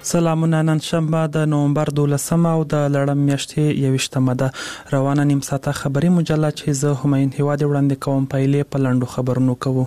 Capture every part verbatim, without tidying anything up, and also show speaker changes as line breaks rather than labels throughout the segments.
سلامونه. نن شنبه د نومبر دولسمه او د لړم میاشتې یویشتمه ده. روانه نیم ساعته خبري مجله چې زه هماین هیواد وړاندې کوم پایلې په لاندو خبرونو کوو.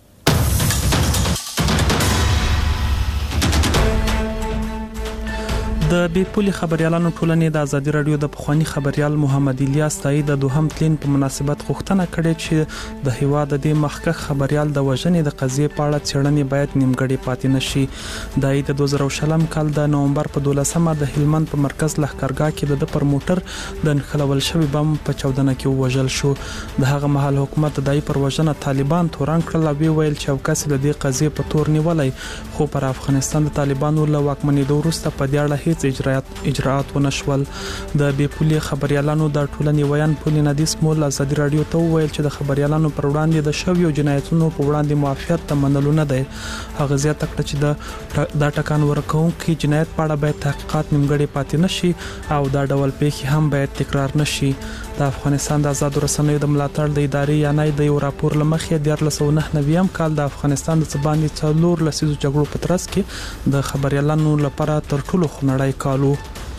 د بي پولي خبريالانو ټولنې د ازادي رادیو د پخوانی خبريال محمد الیاس تای د دوهم تلین په مناسبت غوښتنه کړې چې د هیواد د مخکښ خبريال د وژنې د قضیې په اړه څېړنې باید نیمګړې پاتې نشي. د د دوه زره شلم کال د نومبر په دولسمه د هلمند په مرکز لښکرګاه کې د پر موټر د انخلول شوی بم په چاودنه کې وژل شو. د هغه مهال حکومت د دای پر وژنه طالبان تورن کړل او ویل چې اوکاس د دې قضیې په تور نیولای، خو پر افغانستان د طالبانو له واکمنېدو وروسته په دې اړه هیڅ اجرات اجرات ونشول. د بي پولي خبريالانو د ټولنې ویان پولي ندیس مول ازادي رادیو ته ویل چې د خبريالانو پر وړاندې د شویو جنایتونو په وړاندې معافیت تمنلو نه دی. هغه زیاته کړه چې د دا ټکان ورکوونکي جنایت په اړه باید تحقیقات نیمګړې پاتې نشي او دا ډول پیښې هم باید تکرار نشي. د افغانستان د آزاد رسنیو د ملاتړ د ادارې یانای د یو راپور لمخې د دیارلس سوه نهه نوي کال د افغانستان د څبانې څلور لسیزو جګړو په ترڅ کې د خبريالانو لپاره تر ټولو خنړای کالو.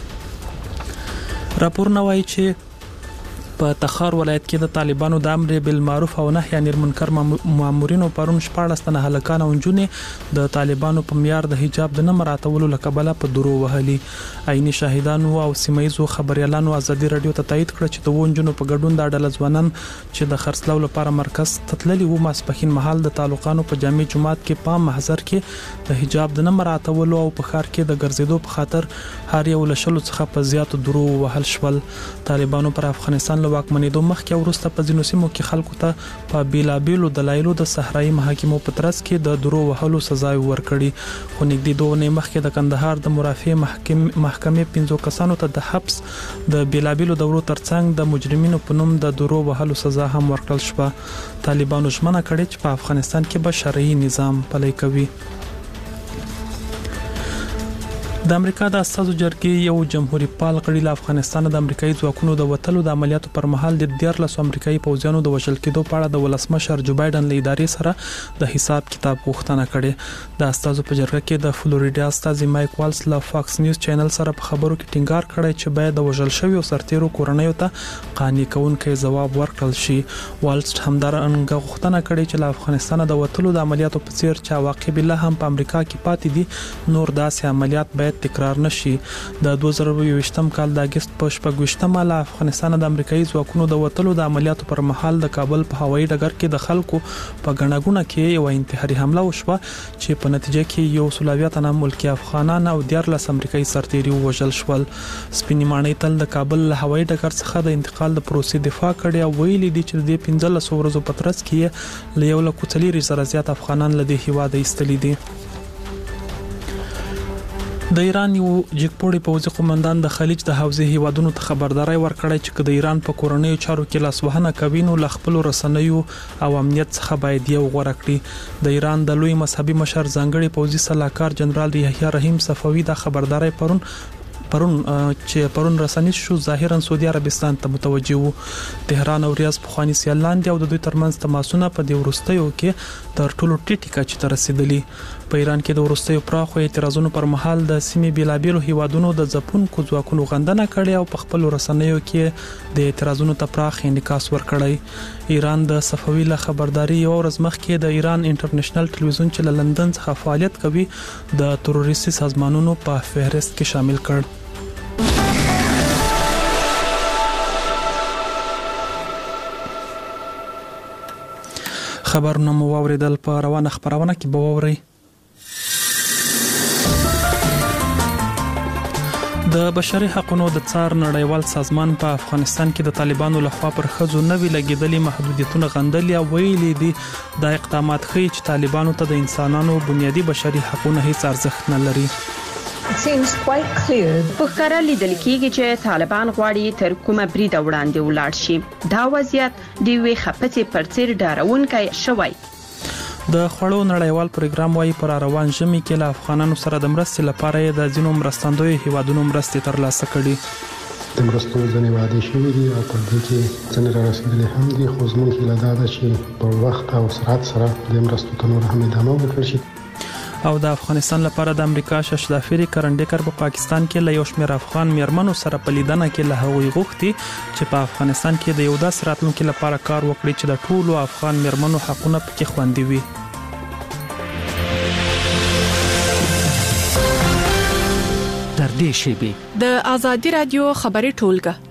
راپور نوای چې په تخار ولایت کې د طالبانو د امر بالمعروف او نهي عن المنکر مامورینو پرون شپږ تنه هلکان او نجونې د طالبانو په معیار د حجاب د نه مراتبولو لکبله په درو وهلي. عیني شاهدانو او سیمایزو خبريالانو ازادي رادیو ته تایید کړ چې د ونجونو په ګډون د ډله ځوانان چې د خرڅلاو لپاره مرکز تتللي وو ماسپخین محل د تعلقانو په جامع جماعت کې پام محضر کې د حجاب د نه مراتبولو او په خار کې د ګرځېدو په خاطر هر یو لشلو څخه په زیاتو درو وهل شول. طالبانو پر افغانستان له واکمنېدو مخکې ورسته په ځینو سیمو کې خلکو ته په بیلابیلو دلایلو د صحرایي محاکمو په ترڅ کې د درو وهلو سزا ورکړي، خو نږدې دوه نه مخکې د کندهار د مرافع محکمې محکمې پنځو کسانو ته د حبس د بیلابیلو دورو ترڅنګ د مجرمینو په نوم د درو وهلو سزا هم ورکړل شوه. طالبانو ژمنه کړې چې په افغانستان کې به شرعي نظام پلی کوي. د امریکا د استازو جرګې یو جمهوریت پال غړي له افغانستان د امریکایي ځواکونو د وټلو د عملیاتو پر مهال د دیارلس امریکایي پوځیانو د وژل کېدو په اړه د ولسمشر جو بایدن له ادارې سره د حساب کتاب غوښتنه کړې. د استازو په جرګه کې د فلوریډا استازي مایک والز له فاکس نیوز چینل سره په خبرو کې ټینګار کړی چې باید د وژل شویو سرتیرو کورنیو ته قانع کوونکی ځواب ورکړل شي. والز همدارنګه غوښتنه کړې چې له افغانستان د وټلو د عملیاتو په څیر چې عواقب له هم په امریکا کې پاتې دي نور داسې عملیات باید تکرار نشي. د دوه زره یوویشتم کال د اگست په شپږویشتمه له افغانستان د امریکایي ځواکونو د وټلو د عملیاتو پر مهال د کابل په هوایي ډګر کې د خلکو په غنغونه کې یو انتحاري حمله وشوه چې په نتیجه کې یو سلویه تنه ملکی افغانان او دیارلس امریکایي سرتیري وژل شول. سپینې ماڼۍ تل د کابل له هوایي ډګر څخه د انتقال د پروسې دفاع کړې او ویلي دي چې د پنځلس ورځو په ترڅ کې له یو لک څلور زره زیات افغانان له دې هیواده ایستلي دي. د ایران یو جګپوړی پوځي قومندان د خلیج د حوزې هیوادونو ته خبرداري ورکړی چې د ایران په کورنیو چارو کې لاسوهنه کوي نو ل خپل رسنیو او امنیت څخه باید یو غوړه کړي. د ایران د لوی مذهبي مشر ځانګړي پوځي سلاکار جنرال یحیی رحیم صفوي د خبرداري پرون پرون چې پرون رسنیز شو ظاهرا سعودي عربستان ته متوجه وو. تهران او ریاض په خواني سیالان دي او د دوی ترمنځ تماسونه په دې ورستیو کې تر ټولو ټیټی کچې ته رسیدلی. په ایران کې د ورستیو پراخو اعتراضونو پر مهال د سیمې بیلابیلو هیوادونو د ځپونکو ځواکونو غندنه کړې او په خپل رسنیو کې د اعتراضونو ته پراخ انعکاس ورکړی. ایران د صفوي له خبرداري یو ورځ مخکې د ایران انټرنیشنل ټلویزیون چې له لندن څخه فعالیت کوي د تروریستي سازمانونو په فهرست کې شامل کړ. خبرونه مو واوریدل. په روانه خبرونه کې به واورئ د بشري حقوقو د څار نړیوال سازمان په افغانستان کې د طالبانو لخوا پر ښځو نوي لګیدلي محدودیتونه غندلي او ویلي دي دا اقدامات ښیي چې طالبانو ته د انسانانو بنیادي بشري حقوقونه هیڅ ارزښت نه لري.
په ښکاره لیدل کېږي چې طالبان غواړي تر کومه بریده وړاندې ولاړ شي. دا وضعیت د یوې خپڅې پر څیر ډارونکی شوی.
د خوړو نړیوال پروګرام وايي پر روان ژمي کې له افغانانو سره د مرستې لپاره د ځینو مرستندوی هیوادونو مرستې ترلاسه کړي.
د مرستو ځنې وعدې شوي دي او پر دې کې ځنې را رسېدلې هم دي، خو زموږ هیله دا ده چې په وخت او سرعت سره د مرستو ته نور هم ادامه ورکړل شي.
او د افغانستان لپاره د امریکا ششدافری کرنډیکر په پاکستان کې له یو شمېر افغان میرمنو سره په لیدنه کې له هغوی غوښتي چې په افغانستان کې د یو داسې راتلونکي لپاره کار وکړي چې د ټولو افغان میرمنو حقونه پکې خوندي وي.
در دې شیبه
د ازادي رادیو خبري ټولګه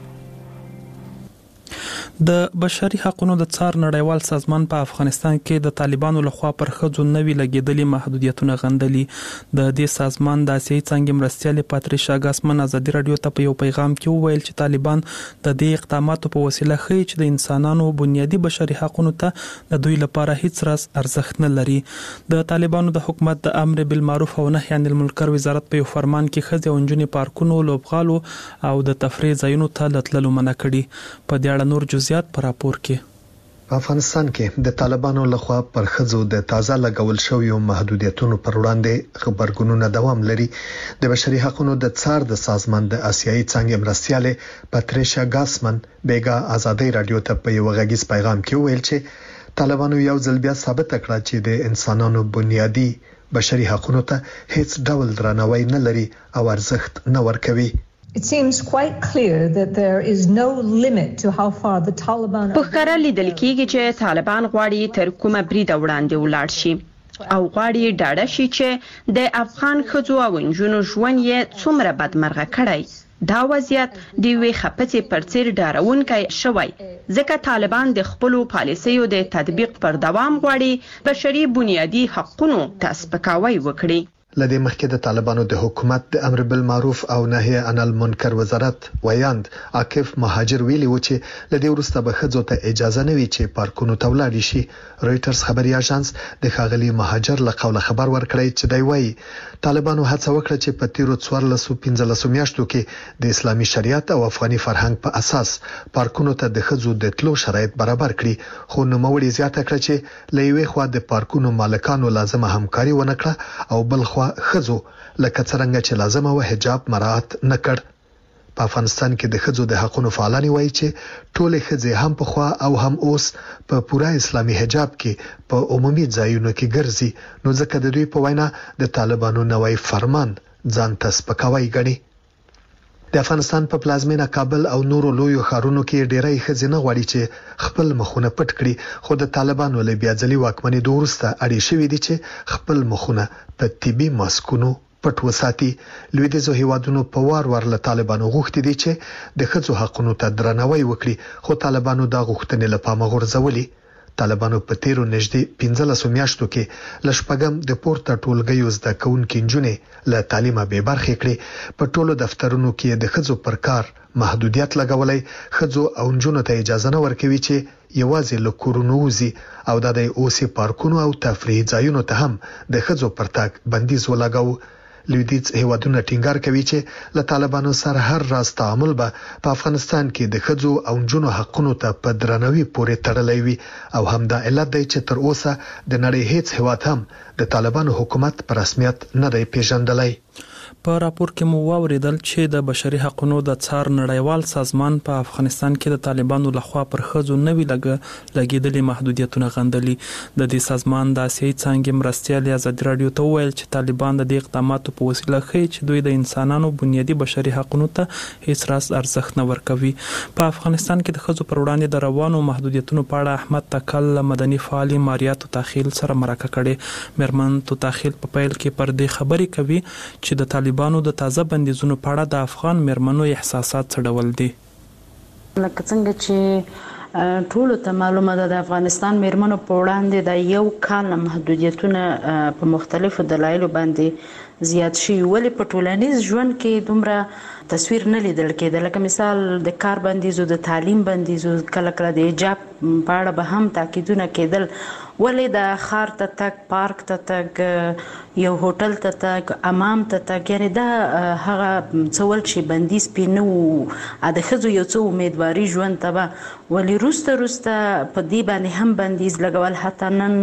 د بشري حقوقو د څار نړیوال سازمان په افغانستان کې د طالبانو لخوا پر ښځو نوي لګیدلي محدودیتونه غندلي. د دې سازمان د آسیایي څانګې مرستیالې پاتریشا ګاسمن ازادي رادیو ته په یو پیغام کې وویل چې طالبان د دې اقداماتو په وسیله ښیي چې د انسانانو بنیادي بشري حقوقو ته د دوی لپاره هیڅ راز ارزښت نه لري. د طالبانو د حکومت د امر بالمعروف او نهي عن المنکر وزارت په یو فرمان کې ښځې او نجونې پارکونو، لوبغالو او د تفریح ځایونو ته لتللو منع کړي. په دې اړه نور جزئیات پر راپور کې.
په افغانستان کې د طالبانو لخوا پر ښځو د تازه لګول شویو محدودیتونو پر وړاندې خبرګونونه دوام لري. د بشري حقوقو د څار د سازمان د آسیایي څانګې مرستیالې پاتریشا ګاسمن بیګا ازادي رادیو ته په یو غږیز پیغام کې ویل چې طالبانو یو ځل بیا ثابت کړه چې د انسانانو بنیادي بشري حقوقو ته هیڅ ډول درناوی نه لري او ارزښت نه ورکوي.
It seems quite clear that there is no limit to how far the Taliban
په ښکاره لیدل کېږي چې طالبان غواړي تر کومه بریده وړاندې ولاړ شي او غواړي ډاډه شي چې د افغان ښځو او نجونو ژوند یې څومره بدمرغه کړی. دا وضعیت د یوې خپڅې پر څیر ډارونکی شوی ځکه طالبان د خپلو پالیسیو د تطبیق پر دوام غواړي بشري بنیادي حقوقو ته سپکاوی وکړي.
لدې مخکې د طالبانو د حکومت د امر بالمعروف او نهي عن المنکر وزارت ویاند عاکف مهاجر ویلي و چې لدې وروسته به ښځو ته اجازه نه وي چې پارکونو ته ولاړ شي. رويټرز خبري اژانس د ښاغلي مهاجر له قوله خبر ورکړی چې دی وايي طالبانو هڅه وکړه چې په تیرو څوارلس پنځلس میاشتو کې د اسلامي شریعت او افغاني فرهنګ په اساس پارکونو ته د ښځو د تلو شرایط برابر کړي، خو نوموړي زیاته کړه چې له یوې خوا د پارکونو مالکانو لازمه همکاري ونه کړه او بل خوا خزو لکه څنګه چې لازمه و حجاب مراعات نکړ. په افغانستان کې د خزو د حقوقو فعالان وایي چې ټول خزې هم په خوا او هم اوس په پوره اسلامي حجاب کې په عمومي ځایونو کې ګرځي، نو ځکه د دوی په وینا د طالبانو نوی فرمان ځان ته سپکاوی ګڼي. د افغانستان په پلازمینه کابل او نورو لویو ښارونو کې ډېری خزې نه غواړي چې خپل مخونه پټ کړي، خو د طالبانو له بیا ځلي واکمنۍ وروسته اړې شوې دي چې خپل مخونه په طبي ماسکونو پټ وساتي. لویدیځو هیوادونو په وار وار له طالبانو غوښتي دي چې د ښځو حقوقو ته درناوی وکړي، خو طالبانو دا غوښتنې له پامه غورځولې. طالبانو په تیرو نږدې پنځلس میاشتو کې لشپګم د پورته ټولګیو زده کوونکو نجونې له تعلیمه بې برخې کړې. په ټولو دفترونو کې د ښځو پر کار محدودیت لګولای، ښځو او نجونو ته اجازه نه ورکوي چې یوازې له کورونو وځي او د اوسې پارکونو او تفریح ځایونو ته هم د ښځو پر تګ بندیز ولګاو. لویدیځ هیوادونه ټینګار کوي چې له طالبانو سره هر راز تعامل به په افغانستان کې د ښځو او نجونو حقوقو ته په درناوي پورې تړلی وي او همدا علت دی چې تر اوسه د نړۍ هیڅ هیواد هم د طالبانو حکومت په رسمیت نه دی پیژندلی.
په راپور کې مو واوریدل چې د بشري حقوقو د څار نړیوال سازمان په افغانستان کې د طالبانو لخوا پر ښځو نوي لګ لګیدلي محدودیتونه غندلي. د دې سازمان د آسیایي څانګې مرستیالې ازادي رادیو ته ویل چې طالبان د دې اقداماتو په وسیله ښیي چې دوی د انسانانو بنیادي بشري حقوقو ته هیڅ راز ارزښت نه ورکوي. په افغانستان کې د ښځو پر وړاندې د روانو محدودیتونو په اړه احمد تکل مدني فعال ماریا توتاخیل سره مرکه کړې. مېرمن توتاخیل په پیل کې پر دې خبرې کوي چې د طالبانو د تازه بندیزونو په اړه د افغان میرمنو احساسات څه ډول دي.
لکه څنګه چې ټولو ته معلومه ده د افغانستان میرمنو په وړاندې د یو کال محدودیتونه په مختلفو دلایلو باندې زیات شي، ولې په ټولنیز ژوند کې دومره تصویر نه لیدل کېده. لکه مثال د کار بندیزو، د تعلیم بندیزو، کله کله د حجاب په اړه به هم تاکیدونه کېدل، ولې د ښار ته تګ، پارک ته تګ، یو هوټل ته تګ، امام ته تګ، یعنی دا هغه څه ول چې بندیز پې نه و د ښځو یو څه امیدواري ژوند ته به، ولې وروسته وروسته په دې باندې هم بندیز لګول. حتی نن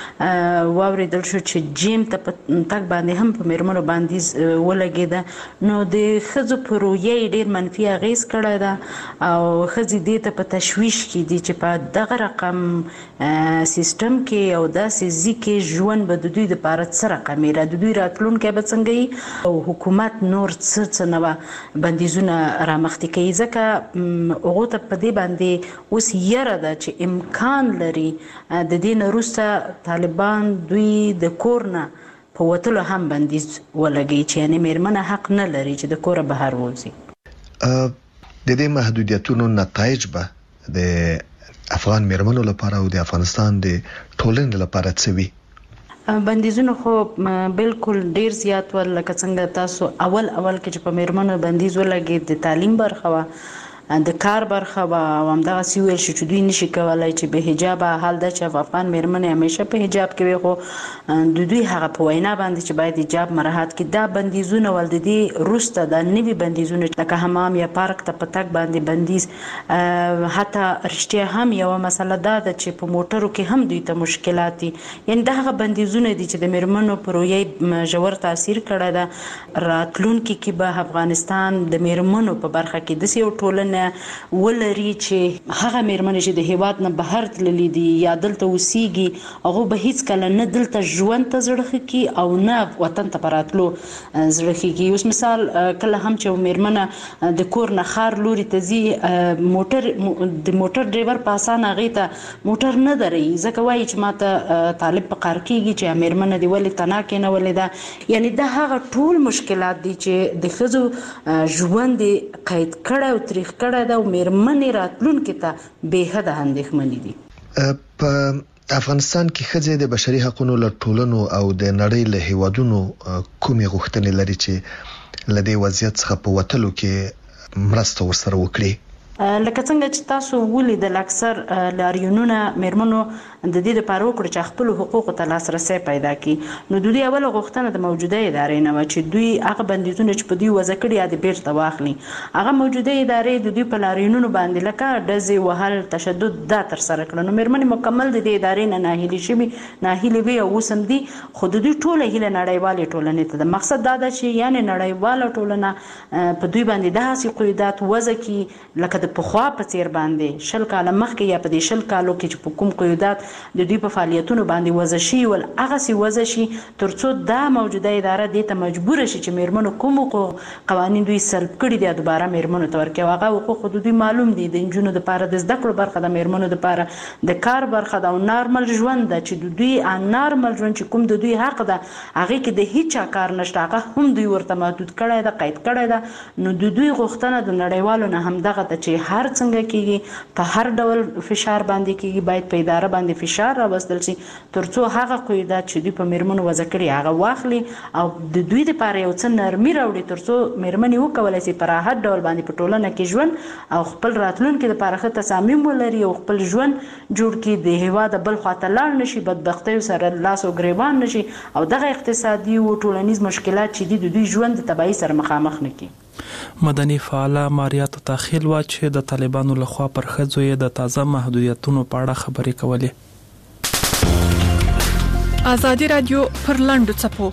واورېدل شو چې جیم ته په تګ باندې هم په میرمنو بندیز ولګېده. نو د ښځو په رویه یې ډېر منفي اغېز کړی ده او ښځې دې ته په تشویش کې دي چې په دغه رقم سیستم کې کې او داسې ځکه ژوند به د دوی لپاره څه رقم را د دوی راتلونکي به څنګه او حکومت نور څه څه نه بندیزونه رامخته کوي ځکه هغه ته په دې باندې اوس یره ده چې امکان لري د دې نه وروسته طالبان دوی د کور نه په وتلو هم بندیز ولګي چې یعنې میرمنه حق نه لري چې د کوره بهر ووځي.
د دې محدودیتونو نتایج به د افغان میرمنو لپاره او د افغانستان د ټولنې لپاره څه وي؟
بندیزونه خو بالکل ډیر زیات ول لکه څنګه تاسو اول اول کې چې په میرمنو بندیز ولګي د تعلیم برخه وا د کار برخه وا او همدغه سی ویل چې دوی نشي کولای چې به حجاب حال د چې افغان میرمنې همیشه په حجاب کې وي خو د دوی هغه په وینا باندې چې باید حجاب مراحت کې دا بندیزونه ول د دې روسته د نوي بندیزونه لکه حمام یا پارک ته پتک باندې بندیز حتی رښتیا هم یو مسله دا ده چې په موټرو کې هم دوی ته مشکلات دي یعنی دا هغه بندیزونه دي چې د میرمنو پر رویه ژور تاثیر کړی ده راتلونکي کې به افغانستان د میرمنو په برخه کې د یو ټولنه ولري چې هغه میرمنې چې د هیواد نه بهر تللي دي یا دلته اوسېږي هغه به هیڅ کله نه دلته ژوند ته زړه کوي او نه وطن ته پراتلو زړه کوي. اوس مثال کله هم چې میرمنه د کور نه خار لوري ته ځي موټر د موټر ډرایور په اسانه هغې ته موټر نه دري ځکه وایي چې ماته طالب په قار کېږي چې میرمنه دې ولې تنا کېنولې ده یعنی دا هغه ټول مشکلات دي چې د ښځو ژوند قید کړی او تریخ کړی ده او میرمنې راتلونکي ته بې حده اندېښمنې دي.
په افغانستان کې ښځې د بشري حقوقو له ټولنو او د نړۍ له هیوادونو کومې غوښتنې لري چې له دې وضعیت څخه په وتلو کې مرسته ورسره وکړي؟
لکه څنګه چې تاسو ولیدل اکثر لاریونونه میرمنو د دې لپاره وکړي چې خپل حقوقو ته لاسرسي پیدا کړي نو د دوی اوله غوښتنه د موجوده ادارې نه و چې دوی هغه بندیزونه چې په دوی وضع کړي یا د بیرته واخلي هغه موجوده ادارې د دوی په لاریونونو باندې لکه ډزې وهل تشدد دا تر سره کړل نو میرمنې مکمل د دې ادارې نه ناهیلې شوي ناهیلې وي او اوس هم دي خو د دوی ټوله هیله نړیوالې ټولنې ته د مقصد دا ده چې یعنې نړیواله ټولنه په دوی باندې داسې قیودات وضع کړي لکه د پخوا په څیر باندې شل کاله مخکې یا په دې شل کالو کې چې په کوم قیودات د دوی په فعالیتونو باندې وضع شي ول هغه سي وضع شي ترڅو دا موجوده اداره دې ته مجبور شي چې میرمنو کوم قوانین دوی سلب کړي دي دوباره میرمنو ته ورکړي هغه حقوق د دوی معلوم دي د انجونو لپاره د زده کړو برخه د میرمنو لپاره د کار برخه د نارمل ژوند د چې د دوی ان نارمل ژوند چې کوم د دوی حق ده هغه کې د هیڅ کار نشته هغه هم دوی ورته محدود کړی ده قید کړی ده نو د دوی غوښتنه د نړیوالو نه هم دغه ته چې هر څنګه کېږي په هر ډول فشار باندې کېږي باید په اداره باندې فشار راوستل شي ترڅو هغه قیودات چې دوی په میرمنو وضع کړي هغه واخلي او د دوی لپاره یو څه نرمي راوړي ترڅو میرمنې وکولی شي په راحت ډول باندې په ټولنه کې ژوند او خپل راتلونکي لپاره ښه تصامیم ولري او خپل ژوند جوړ کړي د هېواده بل خواته لاړ نه شي بدبختیو سره لاس او ګریوان نه شي او دغه اقتصادي او ټولنیز مشکلات چې دي د دوی ژوند د تباهي سره مخامخ نه کړي.
مدني فعاله ماریاتو تاخیل وا چې د طالبانو لخوا پر ښځو یې د تازه محدودیتونو په اړه خبرې کولې.
ازادي رادیو پر لاندو چپو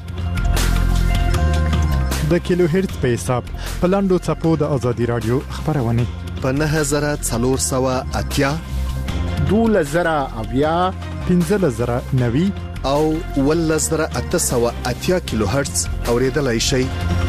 د کیلو هرتز په حساب په لاندو چپو د ازادي رادیو خبرونه
په نه هزار څلور سوه اتیا
دوله زره اویا پنځه زره نوي
او ول زره اته سوه اتیا کیلو هرتز اوریدلای شي.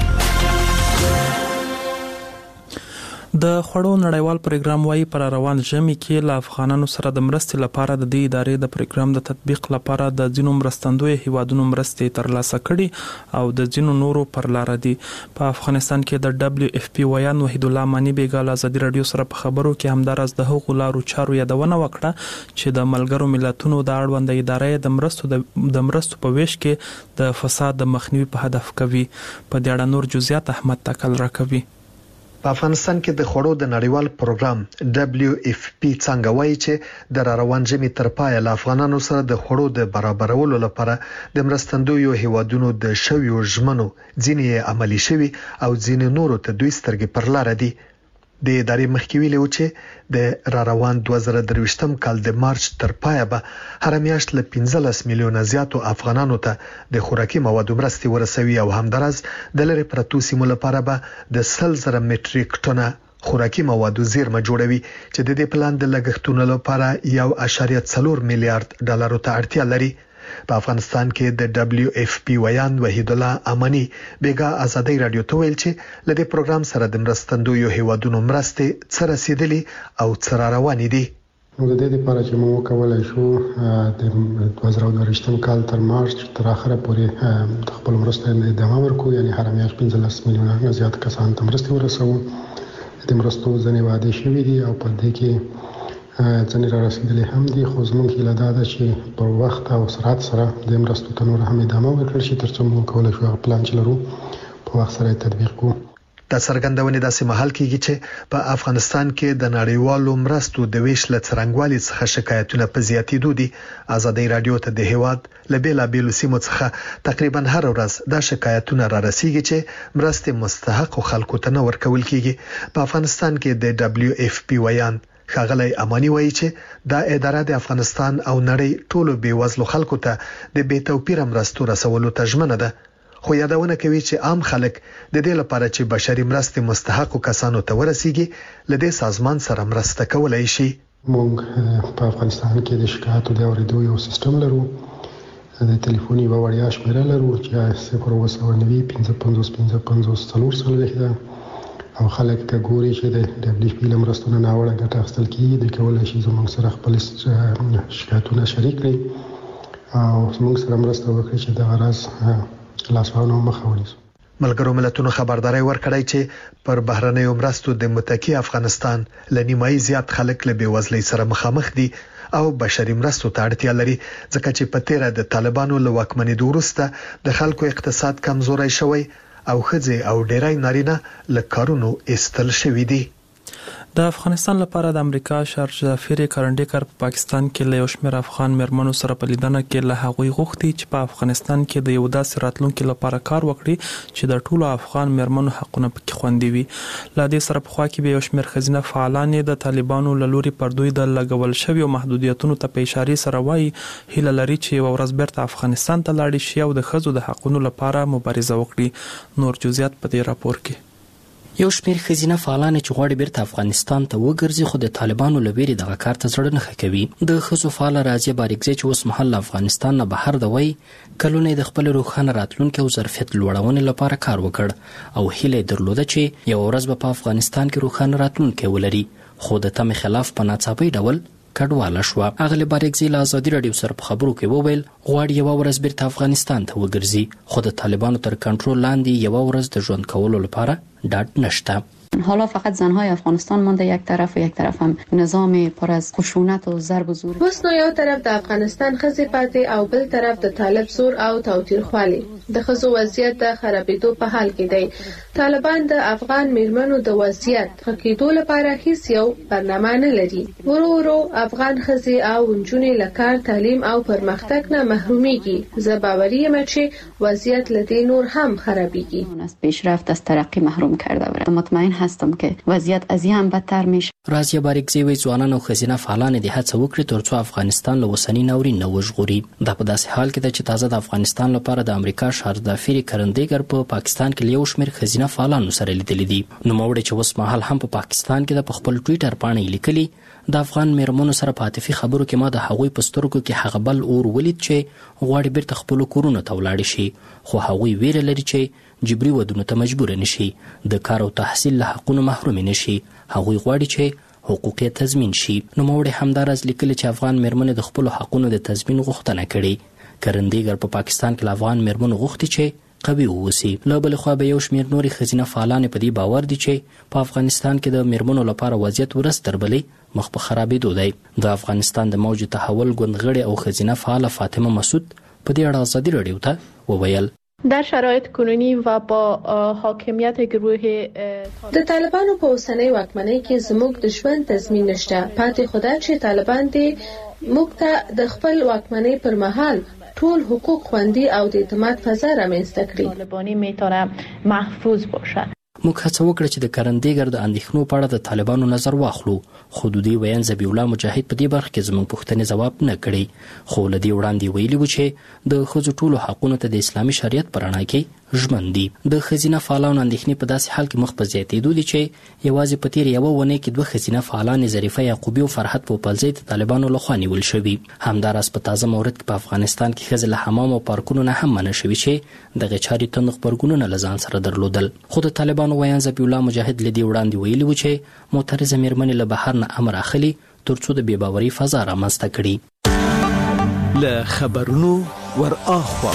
د خړو نړیوال پروګرام وايي پر روان ژمي کې له افغانانو سره د مرستې لپاره د دې ادارې د پروګرام د تطبیق لپاره د ځینو مرستندوی هیوادونو مرستې ترلاسه کړي او د ځینو نورو پر لار دي. په افغانستان کې د دبليو اف پی ویان وحید الله مانی بیګال ازادي رادیو سره په خبرو کې همدارس د حقوقو لارو چارو یادونه وکړه چې د ملګرو ملتونو د اړوند ادارې د مرستو د مرستو په ویش کې د فساد د مخنیوي په هدف کوي. په دې اړه نور جزئیات احمد تکل راکوي.
په افغانستان کې د خړو د نړیوال پروګرام دبليو اف پی څنګه وایي چې د روان ژمي تر پایه له افغانانو سره د خړو د برابرولو لپاره د مرستندویو هیوادونو د شویو ژمنو ځینې عملی شوي او ځینې نورو ته دوی سترګې پر لار دي. د ادارې مخکې ویلي و چې د را روان دوه زره درویشتم کال د مارچ تر پایه به هر میاشت له پنځلس میلیونه زیاتو افغانانو ته د خوراکي موادو مرستې ورسوي او همدارس د لرې پرتو سیمو لپاره به د سل زره مټریک ټنه خوراکي موادو زیرمه جوړوي چې د دې پلان د لګښتونو لپاره یو اشاریه څلور میلیارډ ډالر ته اړتیا لري. په افغانستان کې د دبليو اف پی ویان وحید الله امانی بیګا ازادي رادیو ته ویل چې لدې پروګرام سره د مرستندویو هیوادونو مرستې سره رسیدلي او سره روان دي.
نو د دې لپاره چې موږ کولای شو د دوه زره دوه ویشتم کال تر مارچ تر اخره پورې د خپل مرستې ادامه ورکړو، یعنی هر میاشت پنځلس میلیونه نه زیات کسان ته مرستې ورسوو. د مرستو ځنې وعده شوې دي او په دې کې ځنې را رسیدلې هم دي، خو زموږ هیله دا ده چې په وخت او سرعت سره د مرستو ته نور هم ادامه ورکړل شي ترڅو موږ کولای شو هغه پلان چې لرو په وخت سره تطبیق کړو.
د څرګندونې داسې مهال کېږي چې په افغانستان کې د نړیوالو مرستو د ویش له څرنګوالي څخه شکایتونه په زیاتېدو دي. ازادي رادیو ته د هیواد له بیلابېلو سیمو څخه تقریبا هر ورځ دا شکایتونه را رسیږي چې مرستې مستحق خلکو ته نه ورکول کېږي. په افغانستان کې د دبليو اف پی ویان ښاغلی امانی وایي چې دا اداره د افغانستان او نړۍ ټولو بیوزلو خلکو ته د بې توپیره مرستو رسولو ته ژمنه ده، خو یادونه کوي چې عام خلک د دې لپاره چې بشري مرستې مستحقو کسانو ته ورسیږي له دې سازمان سره مرسته کولای شي.
موږ په افغانستان کې د شکایتو د اوریدو یو سیستم لرو، د ټلیفوني یو وړیا شمیره لرو چې صفر اووه سوه نوي پنځه پنځوس پنځه پنځوس څلور څلوېښت ده، او خلک که ګوري چې د دبليو پی له مرستو نه ناوړه ګټه اخیستل کېږي د کولای شي زموږ سره خپل شکایتونه شریک کړي او زموږ سره مرسته وکړي چې د غرض لاسوهنو مخه ونیسو.
ملګرو ملتونو خبرداري ورکړی چې پر بهرنیو مرستو د متکی افغانستان ل نیمایي زیات خلک له بیوزلۍ سره مخامخ دي او بشري مرستو ته اړتیا لري، ځکه چې په تیره د طالبانو له واکمنۍ وروسته د خلکو اقتصاد کمزوري شوی او خځې او ډیری نارینه له کارونو ایستل شوي دي.
د افغانستان لپاره د امریکا شارج ظفیر کرنډیکر په پاکستان کې له یو شمېر افغان مېرمنو سره په لیدنه کې له هغوی غوښتي چې په افغانستان کې د یو داسې راتلونکي لپاره کار وکړي چې د ټولو افغان مېرمنو حقونه پکې خوندي وي. له دې سره په خوا کې به یو شمېر ښځینه فعالان د طالبانو له لوري پر دوی د لګول شویو محدودیتونو ته په اشارې سره وایي هیله لري چې یو ورځ بیرته افغانستان ته لاړ شي او د ښځو د حقونو لپاره مبارزه وکړي. نور جزئیات په دې راپور کې.
یو شمېر ښځینه فعالان چې غواړي بیرته افغانستان ته وګرځي خو د طالبانو له ویرې دغه کار ته زړه نه ښه کوي. د ښځو فعاله راضیه بارکزۍ چې اوس مهال له افغانستان نه بهر ده وایي کلونه د خپل روښانه راتلونکي او ظرفیت لوړونې لپاره کار وکړ او هیله یې درلوده چې یو ورځ به په افغانستان کې روښانه راتلونکی ولري، خو د تمې خلاف په ناڅاپي ډول کډواله شوه. اغلې بارکزۍ له ازادي رادیو سره په خبرو کې وویل غواړي یوه ورځ بیرته افغانستان ته وګرځي، خو د طالبانو تر کنټرول لاندې یوه ورځ د ژوند کولو لپاره ډاډ نشته.
حالا فقط زنهای افغانستان مانده یک طرف و یک طرف هم نظام پر از خشونت و ضرب و زور.
اوس نو یو طرف د افغانستان ښځې پاتې او بل طرف د طالب زور او توتیرخوالي. د ښځو وضعیت د خرابېدو په حال کې دی. طالبان د افغان میرمنو د وضعیت ښه کېدو لپاره هیڅ یو برنامه نه لري. ورو ورو افغان ښځې او نجونې له کار، تعلیم او پرمختګ نه محرومیږي. زه باوري یم چې وضعیت له دې نور هم خرابېږي.
از پیشرفت از ترقی محروم کرده ورد. مطمئن هستم که وضعیت از این هم بدتر میشه.
راضیه بارکزۍ وایي ځوانان او ښځینه فعالان دې هڅه وکړي ترڅو افغانستان له اوسني ناورین نه وژغوري. دا په داسې حال کې ده چې تازه د افغانستان لپاره د امریکا شارج ظفیر کرنډیکر په پاکستان کې له یو شمېر ښځینه فعالانو سره لیدلي دي. نوموړی چې اوس مهال هم په پاکستان کې د په خپل ټویټر پاڼه لیکلي د افغان میرمنو سره په عاطفي خبرو کې ما د هغوی په سترګو کې هغه بل اور ولید چې غواړي بیرته خپلو کورونو ته ولاړ شي، خو هغوی ویره لري چې جبري ودونو ته مجبور نشي، د کار او تحصیل له حقونو محروم نشي. هغوی غواړي چې حقوق یې تضمین شي. نوموړی همداراز لیکلي چې افغان میرمنې د خپلو حقونو د تضمین غوښتنه کړې. کرنډیګر په پاکستان کې له افغان میرمنو غوښتي چې قوي واوسي. له بلې خوا به یو شمېر نورې ښځینه فعالانې په دې باور دي چې په افغانستان کې د میرمنو لپاره وضعیت ورځ تر بلې مخ په خرابېدو دی. د افغانستان د موج تحول ګوند غړې او ښځینه فعاله فاطمه مسعود په دې اړه ازادي رادیو ته وویل
در شرایط کنونی و با حاکمیت گروه
د طالبانو په اوسنۍ واکمنۍ کې زموږ د ژوند تضمین نشته. پاتې خدا چې طالبان دې موږ ته د خپل واکمنۍ پر مهال ټول حقوق خوندي او د اعتماد فضا رامنځته کړي.
طالبانی میتونه محفوظ باشد.
موږ هڅه وکړه چې د کرنډیګر د اندېښنو په اړه د طالبانو نظر واخلو، خو د دوی ویان ذبیح الله مجاهد په دې برخه کې زموږ پوښتنې ځواب نه کړی، خو له دې وړاندې ویلي و چې د ښځو ټولو حقونو ته د اسلامي شریعت په رڼا کې ژمن دي. د ښځینه فعالانو اندېښنې په داسې حال کې مخ په زیاتېدو دي چې یوازې په تیر یوه اونۍ کې دوه ښځینه فعالانې ظریفه یعقوبي او فرحت پوپلزی د طالبانو لخوا نیول شوي. همداراز په تازه مورد کې په افغانستان کې ښځې له حمام او پارکونو نه هم منع شوي چې دغې چارې توند غبرګونونه له ځان سره درلودل. خو د طالبانو ویان ذبیح الله مجاهد له دې وړاندې ویلي و چې معترضه مېرمنې له بهر نه امر اخلي ترڅو د بې باورۍ فضا رامنځته کړي.
له خبرونو ور اخوا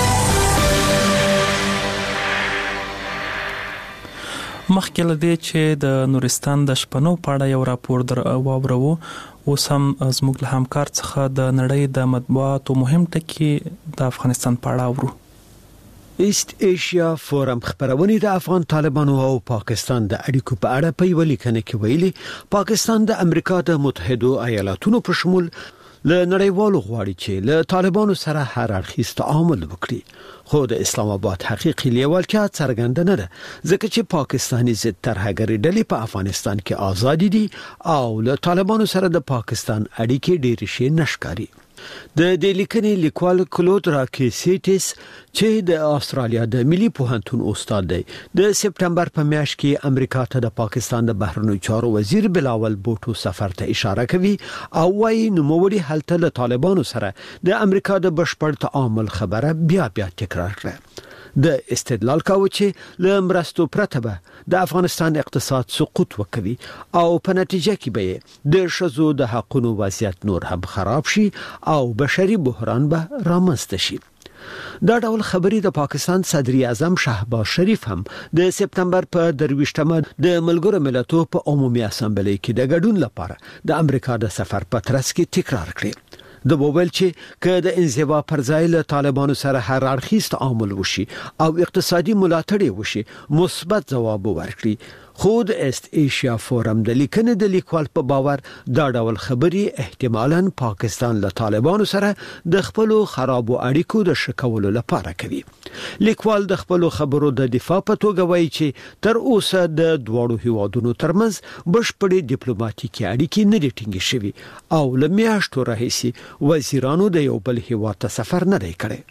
مخکې له دې چې د نورستان د شپنو په اړه یو راپور در واورو، اوس هم زموږ له همکار څخه د نړۍ د مطبوعاتو مهم ټکي د افغانستان په اړه اورو.
ایست ایشیا فورم خبرونه د افغان طالبانو او پاکستان د اړیکو په اړه په یو لیکنه کې ویلي پاکستان د امریکا د متحده ایالاتونو په شمول له نړیوالو غواړي چې له طالبانو سره هر اړخیز تعامل وکړي، خو د اسلام آباد حقیقي لیوالتیا څرګنده نه ده ځکه چې پاکستاني ضد ترهګري ډلې په افغانستان کې آزادي دي او له طالبانو سره د پاکستان اړیکې ډېرې شي نشکاري. د دې لیکنې لیکوال کلود راکیسیټس چې د استرالیا د ملي پوهنتون استاد دی د سپټمبر په میاشت کې امریکا ته د پاکستان د بهرنیو چارو وزیر بلاول بوټو سفر ته اشاره کوي او وايي نوموړي هلته له طالبانو سره د امریکا د بشپړ تعامل خبره بیا بیا تکرار کړه. د استدلال کاوه چې له مرستو پرته به د افغانستان اقتصاد سقوط وکوي او په نتیجه کې به د شذو د حقوقو وضعیت نور هم خراب شي او بشري بحران به رامنځته شي. دا ډول خبري د پاکستان صدر اعظم شهباز شریف هم د سپټمبر په درویشتمه د ملګرو ملتونو په عمومي اسامبلې کې د ګډون لپاره د امریکا د سفر په ترڅ کې تکرار کړی. د وویل چې که د انزوا پر ځای له طالبانو سره هر اړخیز تعامل وشي او اقتصادي ملاتړ وشي مثبت ځواب ورکړي، خو د ایست ایشیا فورم د لیکنې د لیکوال په باور دا ډول خبري احتمالاً پاکستان له طالبانو سره د خپل خرابو اړیکو د شکولو لپاره کوي. لیکوال د خپل خبرو د دفاع په توګه وایي چې تر اوسه د دوړو هیوادونو ترمنځ بشپړې ډیپلوماټیکي اړیکې نه دي ټینګې شوي او له میاشتو راهیسې وزیرانو د یو بل هیواد ته سفر نه دی کړی.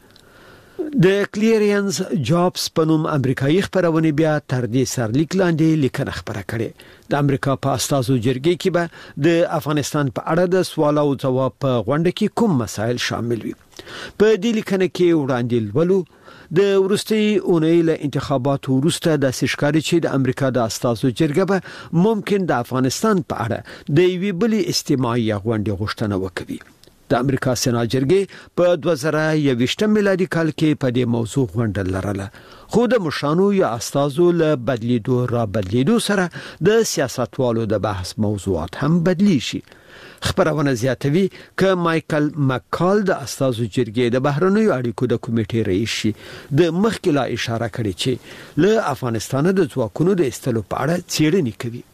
د کلیرینز جابز په نوم امریکایي خبرونه بیا تر دې سرلیک لاندې لیکنه خبره کړې. د امریکا په استازو جرګې کې به د افغانستان په اړه د سوال او ځواب په غونډه کې کوم مسایل شامل وي. په دې لیکنه کې وړاندې ولو د ورستي اونۍ له انتخاباتو وروسته د سشکاري چې د امریکا د استازو جرګه به ممکن د افغانستان په اړه د یوې بلې استماعي غونډې غوښتنه وکړي. د امریکا سېنات جرګې په دوه زره یوویشتم میلادي کال کې په دې موضوع غونډه لرله، خو د مشانو یا استازو له بدلیدو را بدلیدو سره د سیاستوالو د بحث موضوعات هم بدلی شي. خبرونه زیاتوي ک مایکل مکال د استازو جرګې د بهرنیو اړیکو د کمیټې رئیس شي د مخکې لا اشاره کړې چې له افغانستان د ځواکونو د استلو په اړه څېړنې کوي.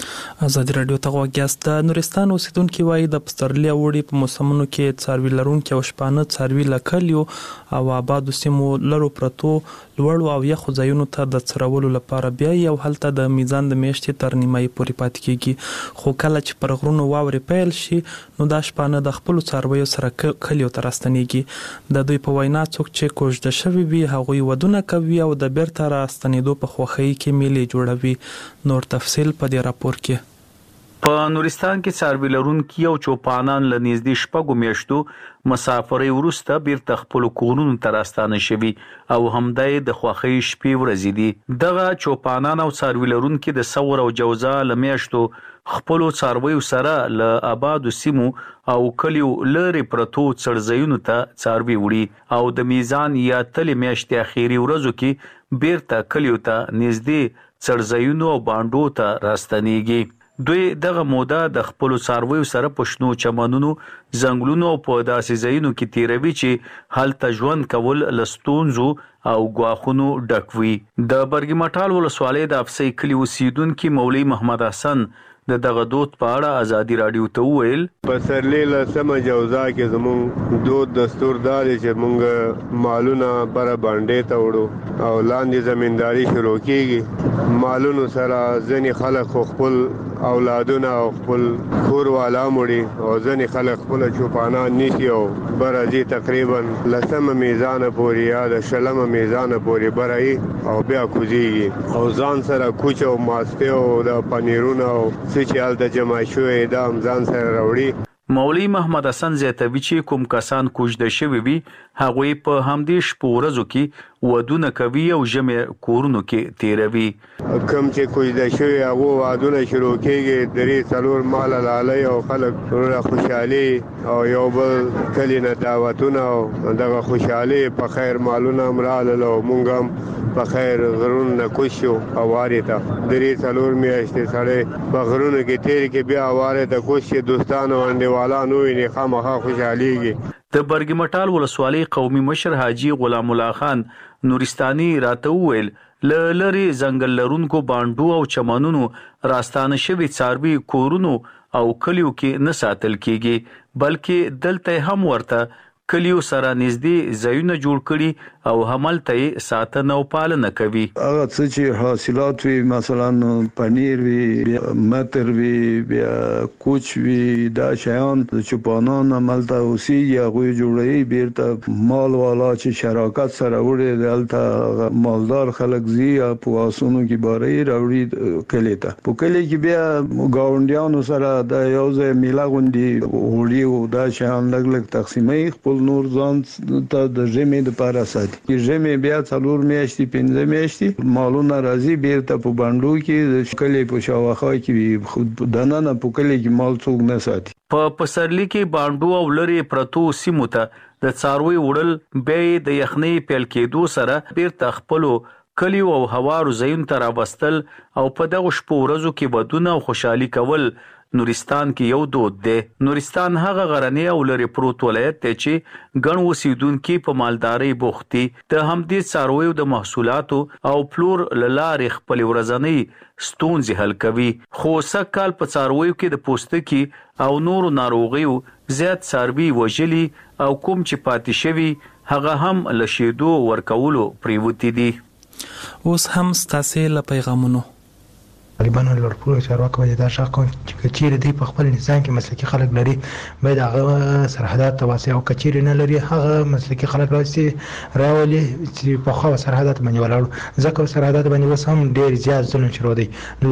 ازادي رادیو ته غوښتل د نورستان اوسیدونکو وایي د پسترلیا وړي په موسمونو کې څاروي لرونکي او شپانه څاروي لکلیو او آبادو سیمو لرو پرتو لوړو او یخو ځایونو ته د څرولو لپاره بیا یو هلته د میزان د میاشتې تر نیمایي پورې پاتې کیږي، خو کله چې پر غرونو واورې پیل شي نو دا شپانه د خپل څارویو سره کلیو ته راستنیږي. د دوی په وینا څوک چې کوژده شوي وي هغوی ودونه کوي او د بیرته راستنیدو په خوښۍ کې میلې جوړوي. نور تفصیل په دې راپور کې.
په نورستان کې څاروي لرونکي او چوپانان له نږدې شپږو میاشتو مسافرۍ وروسته بیرته خپلو کورونو ته راستانه شوي او همدای د خوښۍ شپې ورځې دي. دغه چوپانان او څاروي لرونکي د ثور او جوزا له میاشتو خپلو څارویو سره له آبادو سیمو او کلیو لرې پرتو څړځایونو ته څاروي وړي او د میزان یا تلې میاشتې اخیری ورځو کې بیرته کلیو ته نږدې څړځایونو او بانډو ته راستنیږي. دوی دغه موده د خپل څارویو سره په شنو چمنونو، ځنګلونو او په داسې ځایونو کې تیروي چې هلته ژوند کول له ستونزو او ګواښونو ډک وي. د برګي مټال ولسوالۍ د افسۍ کلي اوسیدونکي مولوي محمد حسن د دغه دود په اړه ازادي رادیو ته وویل
په سرلی له سمه جوزا کې زموږ دود دستور دا دی چې موږ مالونه بره باندې ته وړو او لاندې زمینداری شروع کیږي. مالونو سره ځینې خلک خو خپل اولادونه او خپل کور والا مړي او ځنې خلک خپل چوپانان نیسي او برازي تقریبا لسمه میزان پورې یا د شلمه میزان پورې برای او بیا کوزيږي او ځان سره کوچ او ماسته او د پنیرونه او سچال د جمع شوې د ځان سره راوړي.
مولوی محمد حسن زیاتوی چې کوم کسان کوژده شوی وي هغوی په همدې شپو ورځو کې ودونه کوي او ژمې کورونو کې تیروي.
کوم چې کوژده شوی هغه ودونه شروع کیږي درې څلور مال لاله او خلک ډېر خوشحالي او یو بل کلی نه دعوتونه او دغه خوشحالي په خیر مالونه امراله او مونږ هم په خیر غرون نه کوشو اواره ته درې څلور میاشتې سره په غرونو کې تیر کې بیا اواره ته کوشي دوستانو باندې والا نوې نه خامخا خوشحاليږي.
د برګمټال ولسوالۍ قومي مشر حاجی غلام الله خان نورستاني راته وویل ل لری ځنګل لرونکو باندو او چمنونو راستانه شوی څاروي کورونو او کلیو کې نه ساتل کیږي بلکې دلته هم ورته کلیو سره نږدې ځایونه جوړ کړي او هملته ساتنه او پالنه کوي.
هغه څه چې حاصلات وي مثلا پنیر وي متر وي بیا کوچ وي دا شیان چوپانان عملته اوسېږي هغوی جوړوي بیرته مال والا چې شراکت سره وړي دلته مالدار خلک زی په آسونو کې باري راوړي کلی ته په کلی کې بیا ګاونډیانو سره د یو ځای میله غونډي وړي او دا شیان لګ لګ تقسیمي خپل نور ځان ته د ژمې د پاره ساتي. ژمې بیا څلور میاشتې پنځه میاشتې مالونه راځي بیرته په باندو کې د کلی په شاوخوا کې خود دننه په کلی کې مال څوک نه ساتي.
په پسرلی کې باندو او لری پرتو سیمو ته د څاروي وړل به د یخنۍ پیل کېدو سره بیرته خپلو کلیو او هوارو ځایونو ته راوستل او په دغه شپو ورځو کې ودونه او خوشحالي کول نورستان کې یو دود دی. نورستان هغه غرنی او لري پروت ولایت دی چې ګڼ اوسیدونکي په مالدارۍ بوخت دي. د همدې څارویو د محصولاتو او پلور له لارې خپل ورځنۍ ستونزې حل کوي. خو سږکال په څارویو کې د پوستکي او نورو ناروغیو زیات څاروي وژلي او کوم چې پاتې شوي هغه هم له شیدو ورکولو پریوتي دي.
اوس هم ستاسې له پیغامونو
طالبانو لورپور چارواکو باید دا شاک چې کچېر دی په خپل نظام کې مسلکي خلک لري باید هغه سرحدات تواسي او کچېر نه لري هغه مسلکي خلک راځي راولي چې په خو سرحدات باندې ولاړ ځکه سرحدات باندې وس هم ډېر زیات ظلم شروع دی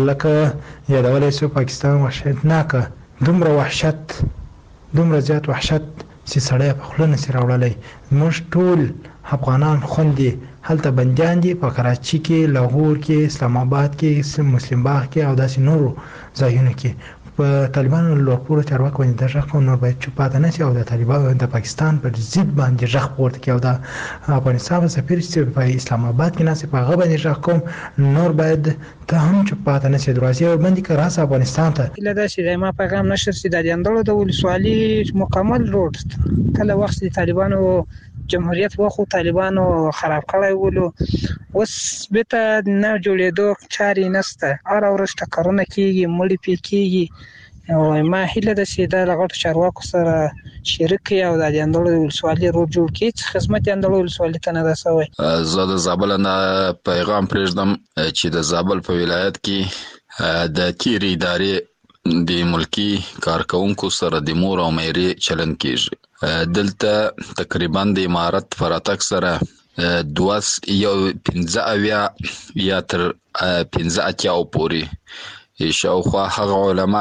لکه یادولای شو پاکستان وحشتناک دومره وحشت دومره زیات وحشت چې سړی په خلونه سره راوړلای موږ ټول افغانان خوندې هلته بنديان دي په کراچي کې لاهور کې اسلام آباد کې مسلم باغ کې او داسې نورو ځایونو کې په طالبانو لورپور چارواکو باندې د ژغ نور باید چوپاته نه شي او د طالبانو د پاکستان پر ضد باندې ژغ پورته کوي او د افغانستان سفیر چې په اسلام آباد کې ناسې په هغه باندې ژغ کوم نور باید ته هم چوپاته نه شي دروازې باندې که راس افغانستان ته
اله دا چې ما پیغام نشر سي د اندړو د ولسوالي مکمل روډ کله وخت د طالبانو جمهوریت واخو طالبانو خراب کړی ولو اوس بته نه جوړېدو چاري نسته ار اورشته کارونه کیږي مړی پی کیږي او ما هیله د سیده لغړ چارواکو سره شریک او د اندړو ولسوالي روډ جوړ کړي خدمت اندړو ولسوالي ته نه رسوي.
زه د زابل نه پیغام پرېږدم چې د زابل په ولایت کې د تیری ادارې د ملکی کارکونکو سره د مور او مېری چلن کیږي. دلته تقریبا د امارت فراتک سره دوس یو پنځه اویا یا تر پنځه اتیا پورې شاوخوا هغه علما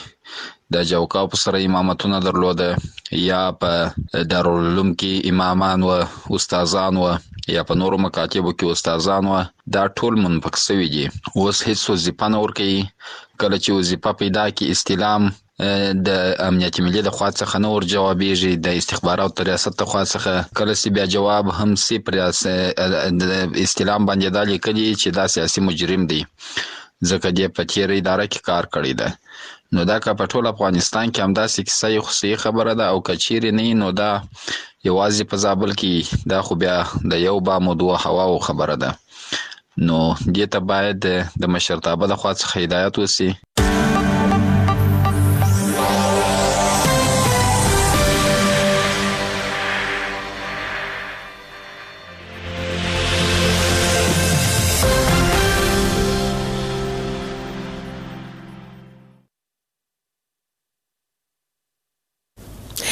چې د جوکاو په سره امامتونه درلوده یا په دارالعلوم کې امامان و استادان و یا په نورو مکاتبو کې استادان و دا ټول منفک شوي دي. اوس هیڅ وظیفه نه ورکوي کله چې وظیفه پیدا کې استلام د امنیت ملي د خوا څخه نور جوابېږي د استخباراتو ریاست د خوا څخه کله چې بیا جواب هم سي پر د استلام باندې دا لیکلي چې دا سیاسي مجرم دی ځکه د پتیر اداره کې کار کړی دی نو دا که په ټول افغانستان کې هم داسې کیسه یې خو صحیح خبره ده او که چیرې نه نو دا یوازې په زابل کې دا خو بیا د یو بام او دوه هواو خبره ده نو دې ته باید د مشرتابه د خوا څخه هدایت وسي.